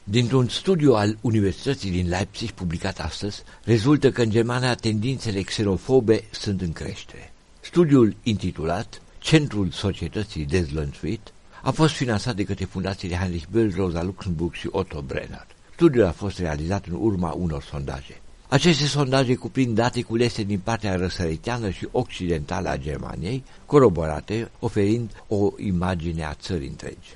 Dintr-un studiu al Universității din Leipzig, publicat astăzi, rezultă că în Germania tendințele xenofobe sunt în creștere. Studiul intitulat Centrul Societății Dezlănțuit a fost finanțat de către fundațiile Heinrich Böll, Rosa Luxemburg și Otto Brenner. Studiul a fost realizat în urma unor sondaje. Aceste sondaje cuprind date culese din partea răsăriteană și occidentală a Germaniei, coroborate, oferind o imagine a țării întregi.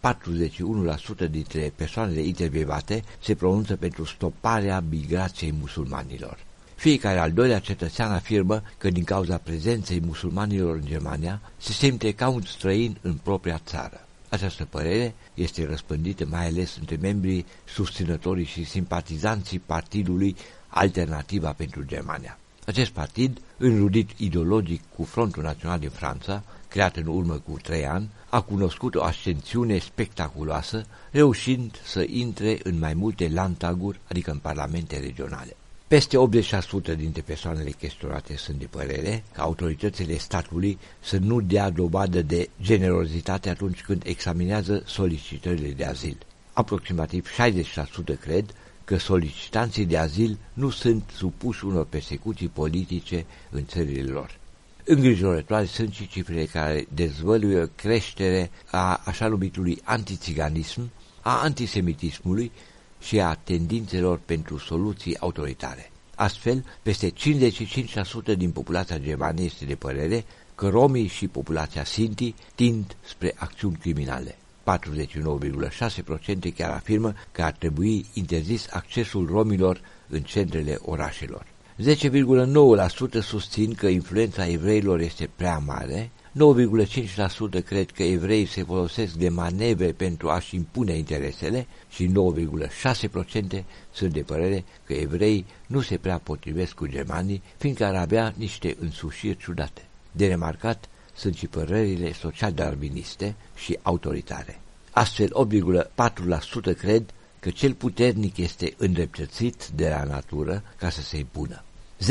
41% dintre persoanele intervievate se pronunță pentru stoparea migrației musulmanilor. Fiecare al doilea cetățean afirmă că din cauza prezenței musulmanilor în Germania se simte ca un străin în propria țară. Această părere este răspândită mai ales între membrii, susținătorii și simpatizanții partidului Alternativa pentru Germania. Acest partid, înrudit ideologic cu Frontul Național din Franța, creat în urmă cu 3 ani, a cunoscut o ascensiune spectaculoasă, reușind să intre în mai multe landtaguri, adică în parlamente regionale. Peste 80% dintre persoanele chestionate sunt de părere că autoritățile statului să nu dea dovadă de generozitate atunci când examinează solicitările de azil. Aproximativ 60% cred că solicitanții de azil nu sunt supuși unor persecuții politice în țările lor. Îngrijorătoare sunt și cifrele care dezvăluie o creștere a așa numitului antițiganism, a antisemitismului și a tendințelor pentru soluții autoritare. Astfel, peste 55% din populația germană este de părere că romii și populația sinti tind spre acțiuni criminale. 49,6% chiar afirmă că ar trebui interzis accesul romilor în centrele orașelor. 10,9% susțin că influența evreilor este prea mare, 9,5% cred că evreii se folosesc de manevre pentru a-și impune interesele și 9,6% sunt de părere că evreii nu se prea potrivesc cu germanii, fiindcă ar avea niște însușiri ciudate. De remarcat sunt și părerile social-darwiniste și autoritare. Astfel, 8,4% cred că cel puternic este îndreptățit de la natură ca să se impună.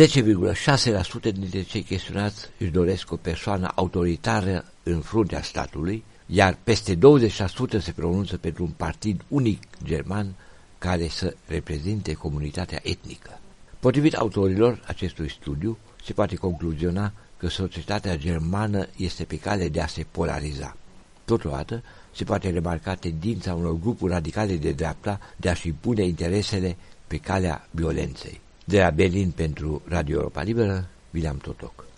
10,6% dintre cei chestionați își doresc o persoană autoritară în fruntea statului, iar peste 20% se pronunță pentru un partid unic german care să reprezinte comunitatea etnică. Potrivit autorilor acestui studiu, se poate concluziona că societatea germană este pe cale de a se polariza. Totodată, se poate remarca tendința unor grupuri radicale de dreapta de a-și impune interesele pe calea violenței. De la Berlin pentru Radio Europa Liberă, William Totoc.